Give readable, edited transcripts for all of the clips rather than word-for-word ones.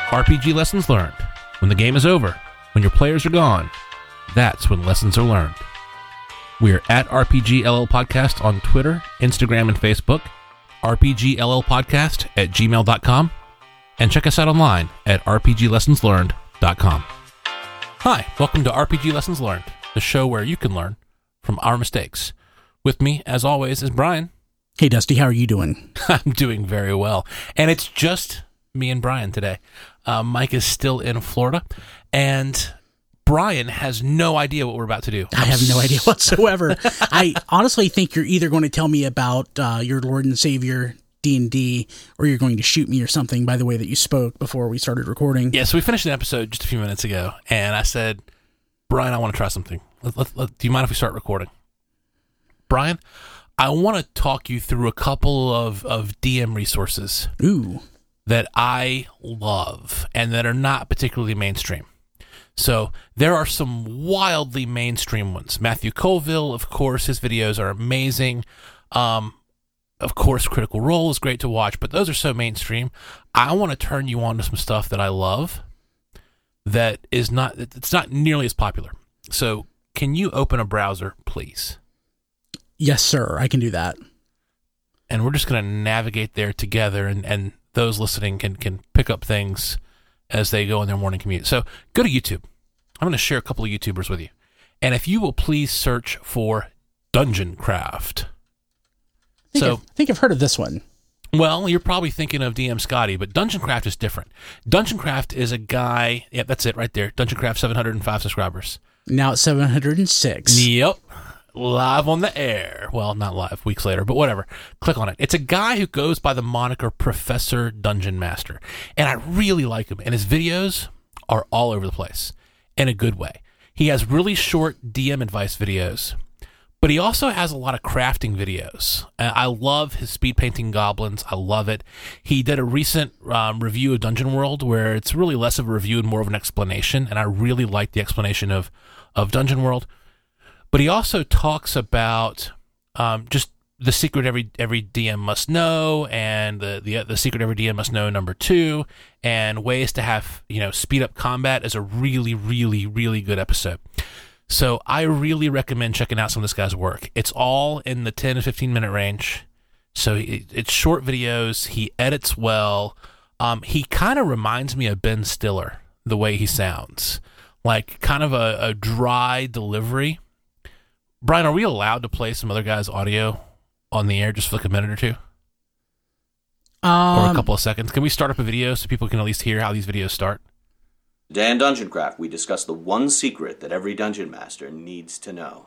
RPG lessons learned. When the game is over, when your players are gone, that's when lessons are learned. We're at RPGLL Podcast on Twitter, Instagram, and Facebook, rpgllpodcast@gmail.com, and check us out online at rpglessonslearned.com. Hi, welcome to RPG Lessons Learned, the show where you can learn from our mistakes. With me, as always, is Brian. Hey, Dusty, how are you doing? I'm doing very well. And it's just me and Brian today. Mike is still in Florida, and Brian has no idea what we're about to do. I have no idea whatsoever. I honestly think you're either going to tell me about your Lord and Savior D&D, or you're going to shoot me or something by the way that you spoke before we started recording. Yeah, so we finished an episode just a few minutes ago, and I said, Brian, I want to try something. Do you mind if we start recording? Brian, I want to talk you through a couple of DM resources that I love and that are not particularly mainstream. So there are some wildly mainstream ones. Matthew Colville, of course, his videos are amazing. Of course, Critical Role is great to watch, but those are so mainstream. I want to turn you on to some stuff that I love that is it's not nearly as popular. So can you open a browser, please? Yes, sir. I can do that. And we're just going to navigate there together, and those listening can pick up things as they go on their morning commute. So go to YouTube. I'm going to share a couple of YouTubers with you. And if you will please search for Dungeon Craft. I think I've heard of this one. Well, you're probably thinking of DM Scotty, but Dungeon Craft is different. Dungeon Craft is a guy, yep, that's it right there. Dungeon Craft, 705 subscribers. Now it's 706. Yep. Live on the air. Well, not live, weeks later, but whatever. Click on it. It's a guy who goes by the moniker Professor Dungeon Master, and I really like him, and his videos are all over the place in a good way. He has really short DM advice videos, but he also has a lot of crafting videos. I love his speed painting goblins. I love it. He did a recent review of Dungeon World where it's really less of a review and more of an explanation, and I really like the explanation of Dungeon World. But he also talks about just the secret every DM must know, and the secret every DM must know #2, and ways to have speed up combat is a really, really, really good episode. So I really recommend checking out some of this guy's work. It's all in the 10 to 15 minute range. So it's short videos. He edits well. He kind of reminds me of Ben Stiller, the way he sounds. Like kind of a dry delivery. Brian, are we allowed to play some other guy's audio on the air just for like a minute or two? Or a couple of seconds? Can we start up a video so people can at least hear how these videos start? Today in Dungeon Craft, we discuss the one secret that every dungeon master needs to know.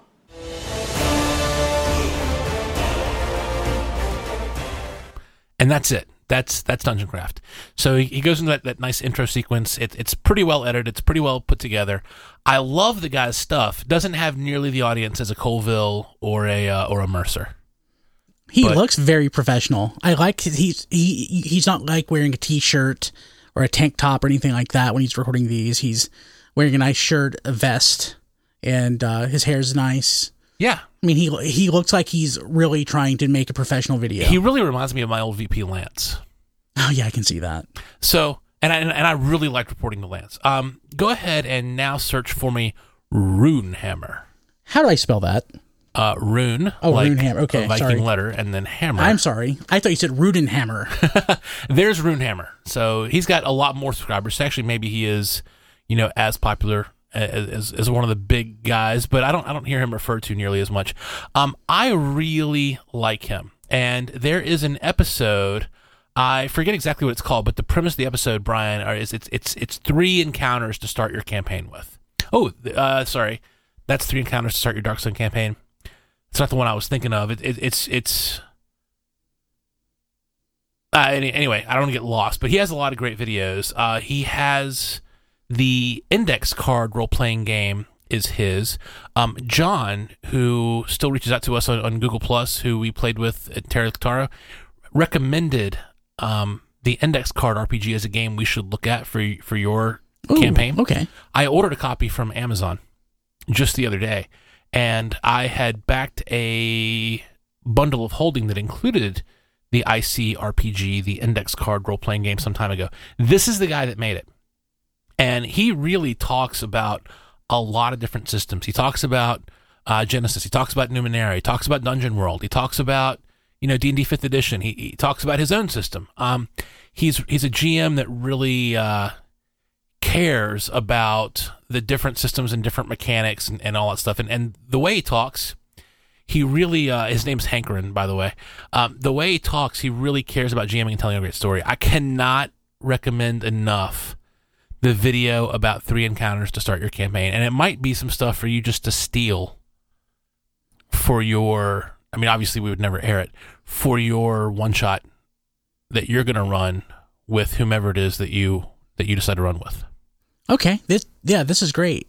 And that's it. That's Dungeon Craft. So he goes into that nice intro sequence. It's pretty well edited. It's pretty well put together. I love the guy's stuff. Doesn't have nearly the audience as a Colville or a Mercer. He looks very professional. I like he's not like wearing a t-shirt or a tank top or anything like that when he's recording these. He's wearing a nice shirt, a vest, and his hair's nice. Yeah. I mean, he looks like he's really trying to make a professional video. He really reminds me of my old VP Lance. Oh, yeah, I can see that. So, and I really liked reporting to Lance. Go ahead and now search for me Runehammer. How do I spell that? Rune. Oh, like Runehammer. Okay, a Viking sorry. letter, and then hammer. I'm sorry. I thought you said Rudenhammer. There's Runehammer. So he's got a lot more subscribers. Actually, maybe he is, as popular as one of the big guys, but I don't hear him referred to nearly as much. I really like him, and there is an episode. I forget exactly what it's called, but the premise of the episode, Brian, is it's 3 encounters to start your campaign with. Oh, sorry, that's 3 encounters to start your Dark Sun campaign. It's not the one I was thinking of. It's anyway, I don't want to get lost, but he has a lot of great videos. He has the Index card role-playing game is his. John, who still reaches out to us on Google Plus, who we played with at Terra Taro, recommended the Index card RPG as a game we should look at for your campaign. Okay. I ordered a copy from Amazon just the other day, and I had backed a bundle of holding that included the IC RPG, the index card role-playing game some time ago. This is the guy that made it. And he really talks about a lot of different systems. He talks about Genesis. He talks about Numenera. He talks about Dungeon World. He talks about, D&D 5th edition. He talks about his own system. He's a GM that really cares about the different systems and different mechanics and all that stuff. And the way he talks, he really, his name's Hankerin, by the way. The way he talks, he really cares about GMing and telling a great story. I cannot recommend enough the video about 3 encounters to start your campaign. And it might be some stuff for you just to steal for your, obviously we would never air it, for your one-shot that you're going to run with whomever it is that you decide to run with. Okay. This is great.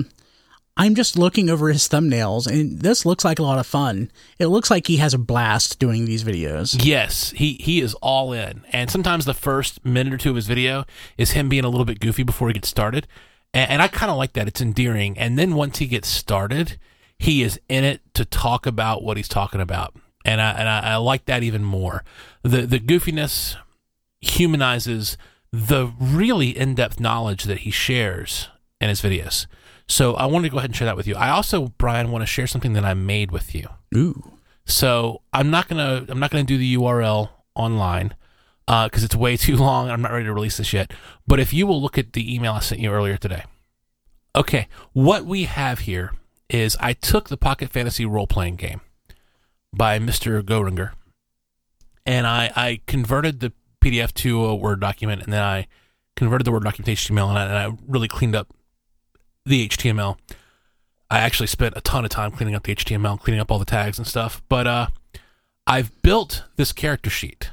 I'm just looking over his thumbnails, and this looks like a lot of fun. It looks like he has a blast doing these videos. Yes, he is all in. And sometimes the first minute or two of his video is him being a little bit goofy before he gets started. And I kind of like that. It's endearing. And then once he gets started, he is in it to talk about what he's talking about. And I like that even more. The goofiness humanizes the really in-depth knowledge that he shares in his videos. So I wanted to go ahead and share that with you. I also, Brian, want to share something that I made with you. Ooh. So I'm not gonna do the URL online because it's way too long. I'm not ready to release this yet. But if you will look at the email I sent you earlier today. Okay, what we have here is I took the Pocket Fantasy role-playing game by Mr. Goringer, and I converted the PDF to a Word document, and then I converted the Word document to HTML, and I really cleaned up the HTML. I actually spent a ton of time cleaning up the HTML, cleaning up all the tags and stuff. But I've built this character sheet,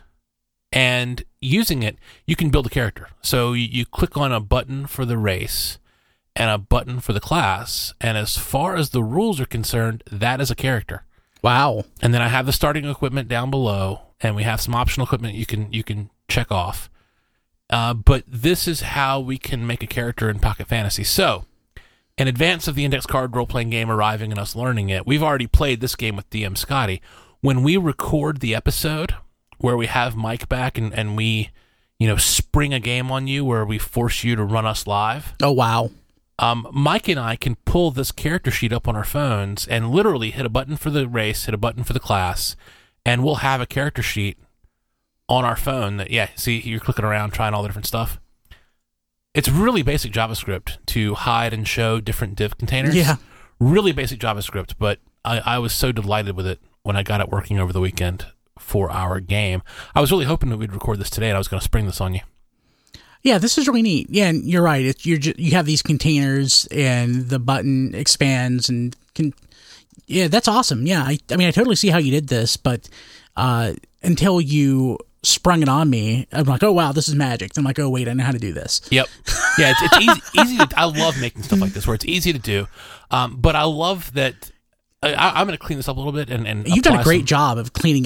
and using it, you can build a character. So you click on a button for the race and a button for the class, and as far as the rules are concerned, that is a character. Wow. And then I have the starting equipment down below, and we have some optional equipment you can check off. But this is how we can make a character in Pocket Fantasy. So, in advance of the index card role-playing game arriving and us learning it, we've already played this game with DM Scotty. When we record the episode where we have Mike back and we, spring a game on you where we force you to run us live. Oh, wow. Mike and I can pull this character sheet up on our phones and literally hit a button for the race, hit a button for the class, and we'll have a character sheet on our phone that, see, you're clicking around, trying all the different stuff. It's really basic JavaScript to hide and show different div containers. Yeah. Really basic JavaScript, but I was so delighted with it when I got it working over the weekend for our game. I was really hoping that we'd record this today, and I was going to spring this on you. Yeah, this is really neat. Yeah, and you're right. You have these containers, and the button expands, and yeah, that's awesome. Yeah, I totally see how you did this, but until you sprung it on me, I'm like, oh wow, this is magic. I'm like, oh wait, I know how to do this. Yep. Yeah, it's easy to, I love making stuff like this where it's easy to do. But I love that I'm going to clean this up a little bit and you've done a great job of cleaning.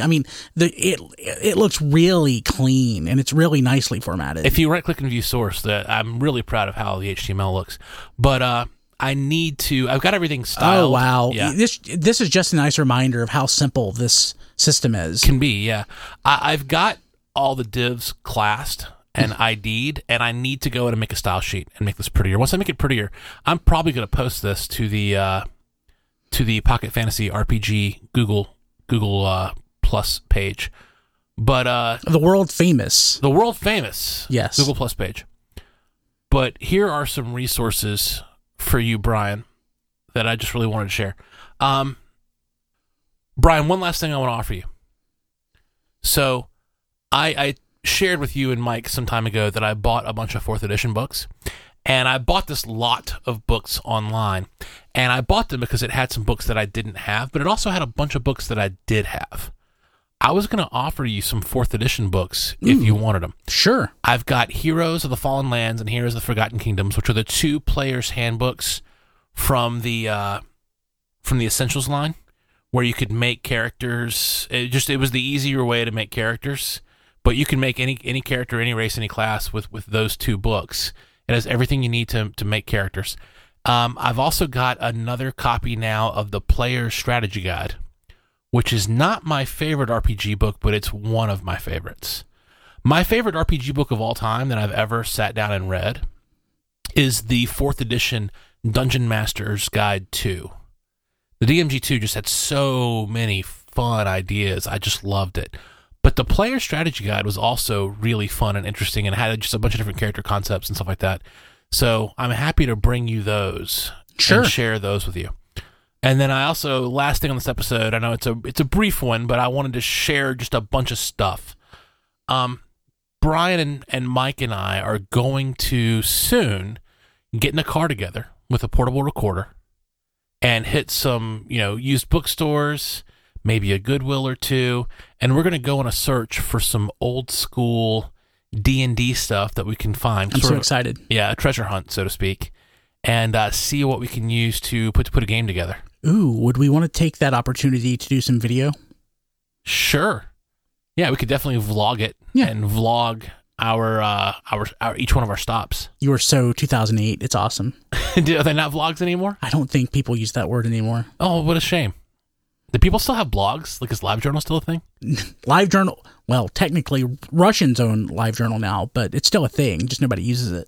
It looks really clean and it's really nicely formatted. If you right click and view source, I'm really proud of how the HTML looks. But I've got everything styled. Oh wow. Yeah. This is just a nice reminder of how simple this system is. Can be, yeah. I've got all the divs classed and ID'd, and I need to go in and make a style sheet and make this prettier. Once I make it prettier, I'm probably going to post this to the Pocket Fantasy RPG Google Plus page. But the world famous yes, Google Plus page. But here are some resources for you, Brian, that I just really wanted to share. Brian, one last thing I want to offer you. So I shared with you and Mike some time ago that I bought a bunch of 4th edition books, and I bought this lot of books online, and I bought them because it had some books that I didn't have, but it also had a bunch of books that I did have. I was going to offer you some 4th edition books if you wanted them. Sure. I've got Heroes of the Fallen Lands and Heroes of the Forgotten Kingdoms, which are the 2 players' handbooks from the Essentials line, where you could make characters. It was the easier way to make characters, but you can make any character, any race, any class with those 2 books. It has everything you need to make characters. I've also got another copy now of the Player's Strategy Guide, which is not my favorite RPG book, but it's one of my favorites. My favorite RPG book of all time that I've ever sat down and read is the 4th edition Dungeon Master's Guide 2. The DMG2 just had so many fun ideas. I just loved it. But the player strategy guide was also really fun and interesting and had just a bunch of different character concepts and stuff like that. So I'm happy to bring you those and share those with you. And then I also, last thing on this episode, I know it's a brief one, but I wanted to share just a bunch of stuff. Brian and Mike and I are going to soon get in a car together with a portable recorder and hit some, used bookstores, maybe a Goodwill or two, and we're going to go on a search for some old school D&D stuff that we can find. I'm so excited. Yeah, a treasure hunt, so to speak, and see what we can use to put a game together. Ooh, would we want to take that opportunity to do some video? Sure. Yeah, we could definitely vlog it and vlog our each one of our stops. You are so 2008. It's awesome. Are they not vlogs anymore? I don't think people use that word anymore. Oh, what a shame. Do people still have blogs? Like, is LiveJournal still a thing? LiveJournal, well, technically, Russians own LiveJournal now, but it's still a thing. Just nobody uses it.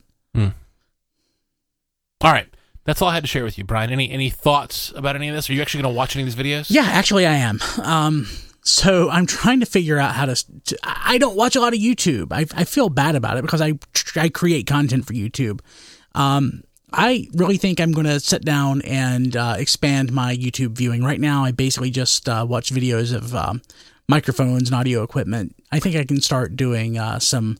All right. That's all I had to share with you, Brian. Any thoughts about any of this? Are you actually going to watch any of these videos? Yeah, actually, I am. So I'm trying to figure out how to I don't watch a lot of YouTube. I feel bad about it because I create content for YouTube. I really think I'm going to sit down and expand my YouTube viewing. Right now, I basically just watch videos of microphones and audio equipment. I think I can start doing some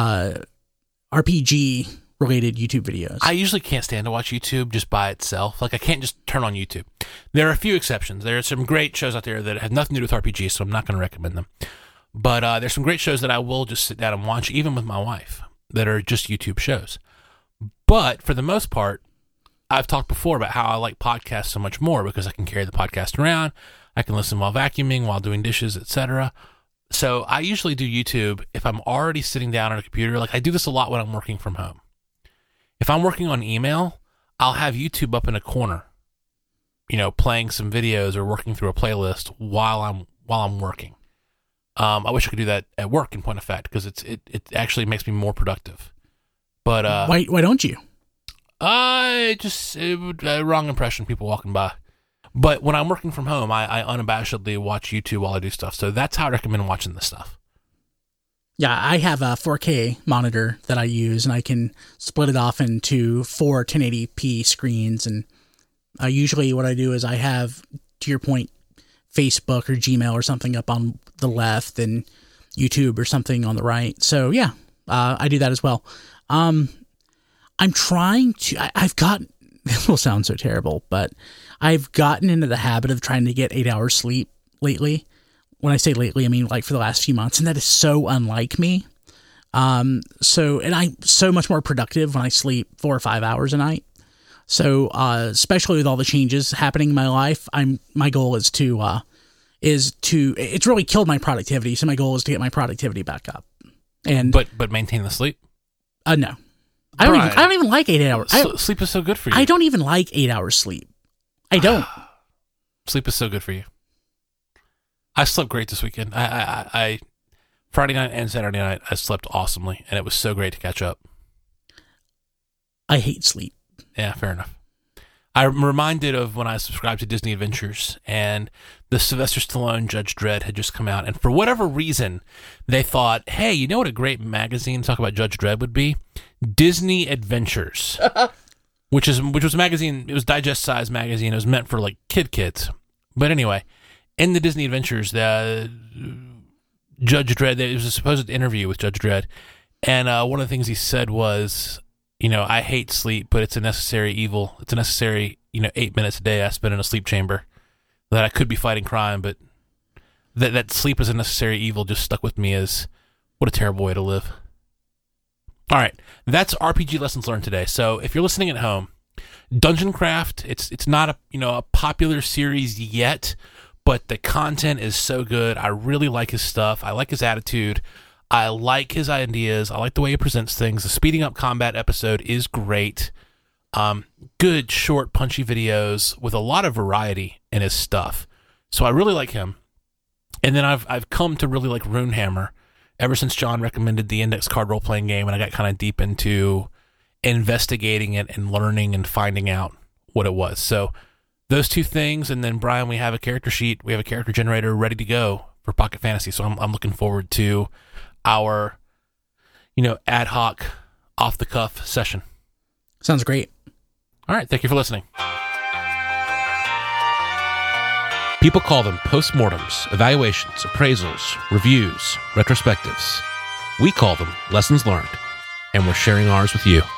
RPG related YouTube videos. I usually can't stand to watch YouTube just by itself. Like, I can't just turn on YouTube. There are a few exceptions. There are some great shows out there that have nothing to do with RPG, so I'm not going to recommend them. But there's some great shows that I will just sit down and watch, even with my wife, that are just YouTube shows. But for the most part, I've talked before about how I like podcasts so much more because I can carry the podcast around. I can listen while vacuuming, while doing dishes, etc. So I usually do YouTube if I'm already sitting down on a computer. Like, I do this a lot when I'm working from home. If I'm working on email, I'll have YouTube up in a corner, playing some videos or working through a playlist while I'm working. I wish I could do that at work, in point of fact, because it actually makes me more productive. But why don't you? Wrong impression, people walking by. But when I'm working from home, I unabashedly watch YouTube while I do stuff. So that's how I recommend watching this stuff. Yeah, I have a 4K monitor that I use, and I can split it off into 4 1080p screens. And usually what I do is I have, to your point, Facebook or Gmail or something up on the left and YouTube or something on the right. So yeah, I do that as well. I'm trying to, I've gotten, this will sound so terrible, but I've gotten into the habit of trying to get 8 hours sleep lately. When I say lately, I mean like for the last few months, and that is so unlike me. And I'm so much more productive when I sleep 4 or 5 hours a night. So, especially with all the changes happening in my life, my goal is to it's really killed my productivity. So my goal is to get my productivity back up. And but maintain the sleep? No. I don't even like 8 hours. Sleep is so good for you. I don't even like 8 hours sleep. I don't. Sleep is so good for you. I slept great this weekend. I Friday night and Saturday night, I slept awesomely, and it was so great to catch up. I hate sleep. Yeah, fair enough. I'm reminded of when I subscribed to Disney Adventures, and the Sylvester Stallone Judge Dredd had just come out, and for whatever reason, they thought, hey, you know what a great magazine to talk about Judge Dredd would be? Disney Adventures, which was a magazine. It was digest-sized magazine. It was meant for like kids. But anyway, in the Disney Adventures, the Judge Dredd, there was a supposed interview with Judge Dredd, and one of the things he said was, I hate sleep, but it's a necessary evil. It's a necessary, 8 minutes a day I spend in a sleep chamber, that I could be fighting crime, but that sleep is a necessary evil just stuck with me as what a terrible way to live. All right, that's RPG Lessons Learned today. So if you're listening at home, Dungeon Craft, it's not a popular series yet, but the content is so good. I really like his stuff. I like his attitude. I like his ideas. I like the way he presents things. The Speeding Up Combat episode is great. Good, short, punchy videos with a lot of variety in his stuff. So I really like him. And then I've come to really like Runehammer ever since John recommended the index card role-playing game, and I got kind of deep into investigating it and learning and finding out what it was. So those two things, and then Brian, we have a character sheet, we have a character generator ready to go for Pocket Fantasy. So I'm looking forward to our, ad hoc, off-the-cuff session. Sounds great. All right, thank you for listening. People call them postmortems, evaluations, appraisals, reviews, retrospectives. We call them lessons learned, and we're sharing ours with you.